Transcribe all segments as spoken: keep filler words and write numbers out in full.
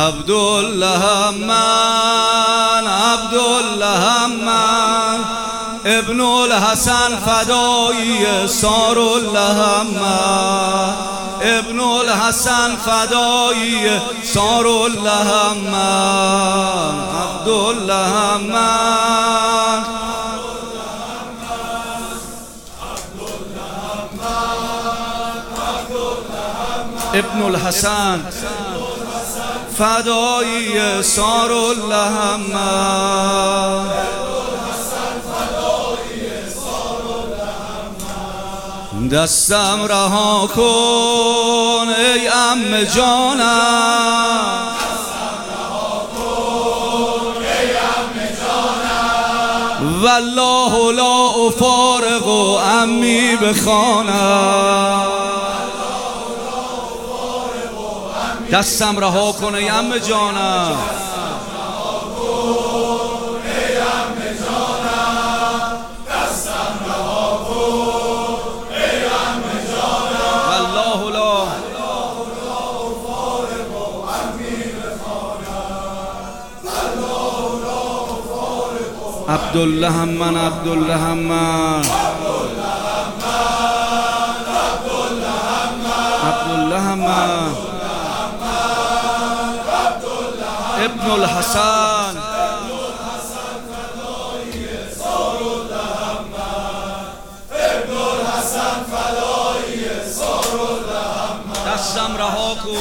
عبدالله من عبدالله من ابن الحسن فدایی سار الله من ابن الحسن فدایی سار الله من عبدالله من ابن الحسن فدایی سار الله من دستم رها کن ای عم جانم والله لا افارق عمی بخوانم دستم رها کن ای عم جانم عبدالله من عبدالله من عبدالله من ابن الحسن دستم رها کن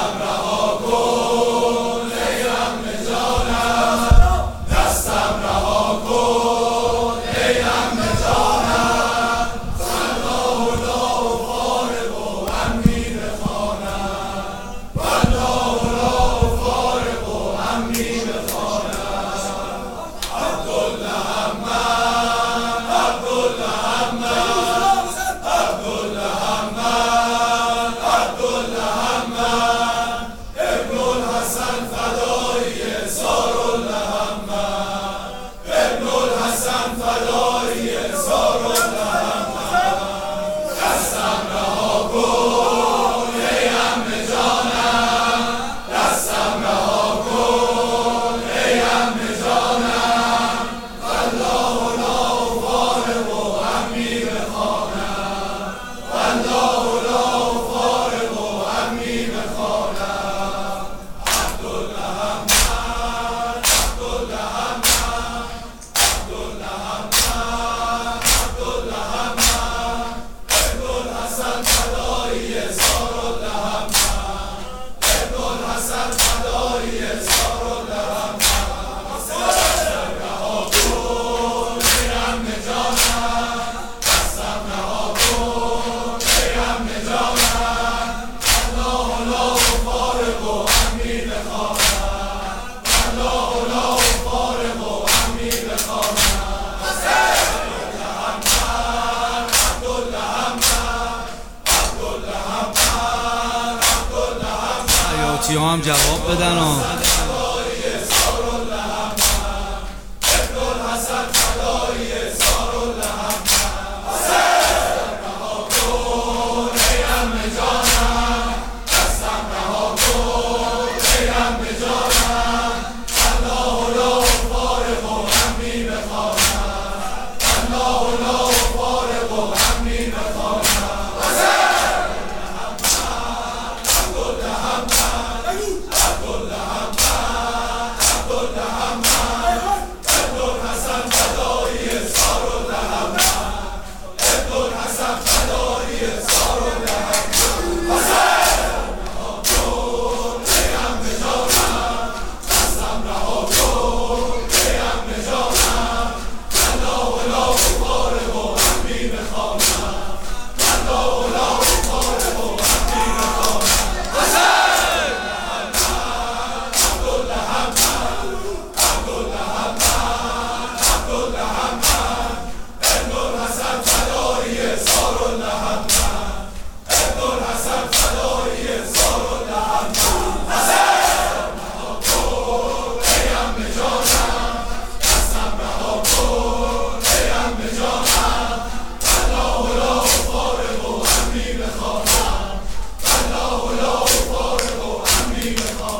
حیاتی ها هم جواب بدن ها الله لا أفارق عمی بخوانم